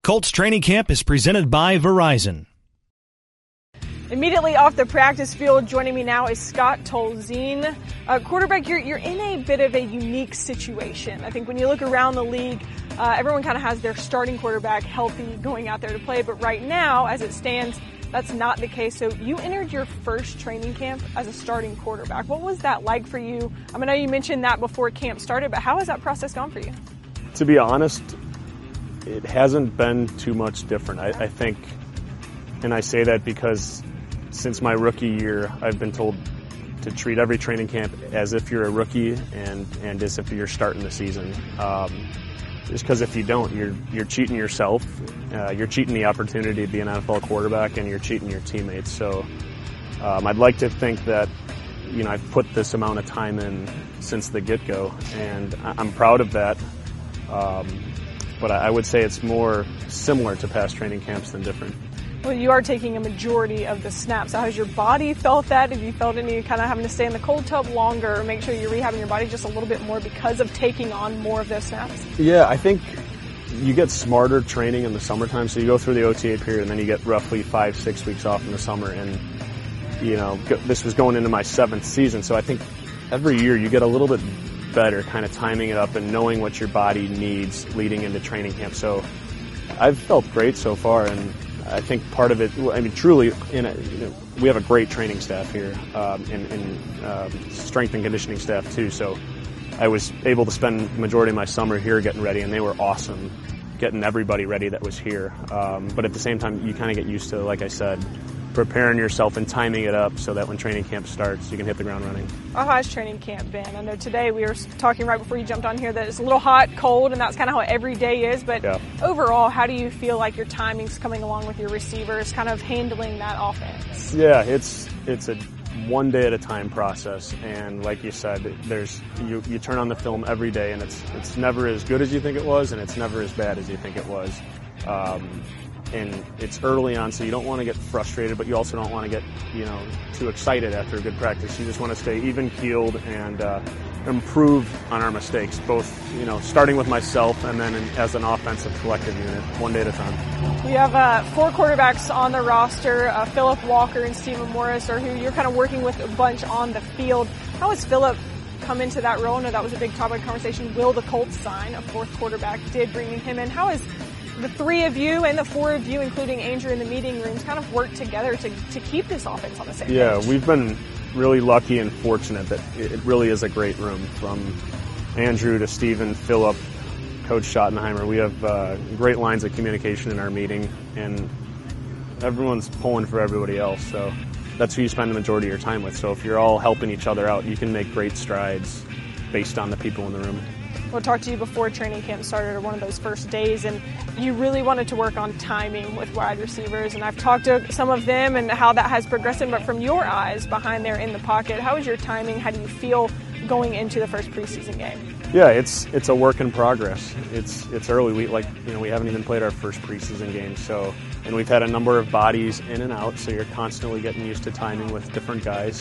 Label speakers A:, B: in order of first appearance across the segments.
A: Colts training camp is presented by Verizon.
B: Immediately off the practice field, joining me now is Scott Tolzien. Quarterback, you're in a bit of a unique situation. I think when you look around the league, everyone kind of has their starting quarterback healthy going out there to play. But right now, as it stands, that's not the case. So you entered your first training camp as a starting quarterback. What was that like for you? I know you mentioned that before camp started, but how has that process gone for you?
C: To be honest, it hasn't been too much different. I think, and I say that because since my rookie year, I've been told to treat every training camp as if you're a rookie and as if you're starting the season. Just because if you don't, you're cheating yourself. You're cheating the opportunity to be an NFL quarterback, and you're cheating your teammates. So I'd like to think that, I've put this amount of time in since the get-go, and I'm proud of that. But I would say it's more similar to past training camps than different.
B: Well, you are taking a majority of the snaps. So has your body felt that? Have you felt any kind of having to stay in the cold tub longer or make sure you're rehabbing your body just a little bit more because of taking on more of those snaps?
C: Yeah, I think you get smarter training in the summertime. So you go through the OTA period and then you get roughly 5-6 weeks off in the summer. And, this was going into my 7th season. So I think every year you get a little bit better kind of timing it up and knowing what your body needs leading into training camp. So I've felt great so far, and I think part of it, truly, we have a great training staff here, and strength and conditioning staff too. So I was able to spend the majority of my summer here getting ready, and they were awesome, getting everybody ready that was here. But at the same time, you kind of get used to, like I said, preparing yourself and timing it up so that when training camp starts, you can hit the ground running.
B: How has training camp been? I know today we were talking right before you jumped on here that it's a little hot, cold, and that's kind of how every day is. But Overall, how do you feel like your timing's coming along with your receivers, kind of handling that offense?
C: Yeah, it's a one day at a time process, and like you said, you turn on the film every day, and it's never as good as you think it was, and it's never as bad as you think it was. And it's early on, so you don't want to get frustrated, but you also don't want to get, too excited after a good practice. You just want to stay even-keeled and improve on our mistakes, both, starting with myself and then as an offensive collective unit, one day at a time.
B: We have 4 quarterbacks on the roster, Phillip Walker and Stephen Morris, or who you're kind of working with a bunch on the field. How has Phillip come into that role? I know that was a big topic of conversation. Will the Colts sign a 4th quarterback? Did bringing him in. How is the 3 of you and the 4 of you, including Andrew in the meeting rooms, kind of work together to keep this offense on the same page?
C: Yeah, we've been really lucky and fortunate that it really is a great room. From Andrew to Stephen, Phillip, Coach Schottenheimer, we have great lines of communication in our meeting, and everyone's pulling for everybody else. So that's who you spend the majority of your time with. So if you're all helping each other out, you can make great strides based on the people in the room.
B: We'll talk to you before training camp started, or one of those first days, and you really wanted to work on timing with wide receivers, and I've talked to some of them and how that has progressed, but from your eyes behind there in the pocket, how is your timing? How do you feel going into the first preseason game?
C: Yeah, it's a work in progress. It's early. We haven't even played our first preseason game, and we've had a number of bodies in and out, so you're constantly getting used to timing with different guys.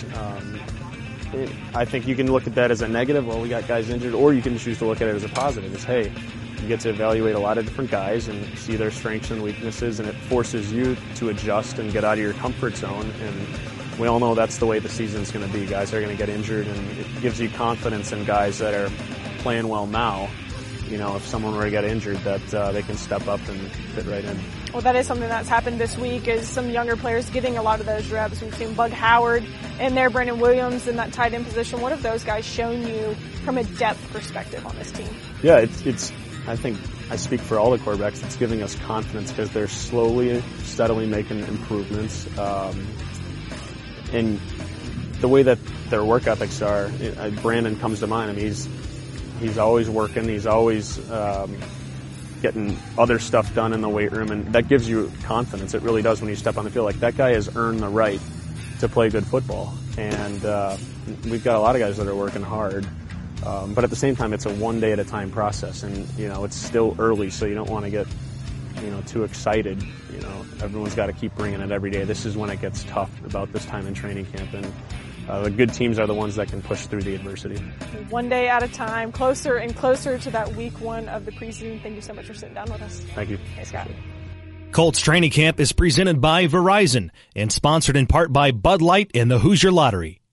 C: I think you can look at that as a negative, well, we got guys injured, or you can choose to look at it as a positive, as, hey, you get to evaluate a lot of different guys and see their strengths and weaknesses, and it forces you to adjust and get out of your comfort zone. And we all know that's the way the season's going to be. Guys are going to get injured, and it gives you confidence in guys that are playing well now. If someone were to get injured, that they can step up and fit right in.
B: Well, that is something that's happened this week, is some younger players getting a lot of those reps. We've seen Bug Howard in there, Brandon Williams in that tight end position. What have those guys shown you from a depth perspective on this team?
C: Yeah, it's I think I speak for all the quarterbacks. It's giving us confidence because they're slowly, steadily making improvements. And the way that their work ethics are, Brandon comes to mind. He's always working. He's always getting other stuff done in the weight room, and that gives you confidence. It really does when you step on the field. Like, that guy has earned the right to play good football, and we've got a lot of guys that are working hard. But at the same time, it's a one day at a time process, and it's still early, so you don't want to get too excited. Everyone's got to keep bringing it every day. This is when it gets tough about this time in training camp, and the good teams are the ones that can push through the adversity.
B: One day at a time, closer and closer to that week 1 of the preseason. Thank you so much for sitting down with us.
C: Thank you.
B: Hey, Scott.
A: Colts Training Camp is presented by Verizon and sponsored in part by Bud Light and the Hoosier Lottery.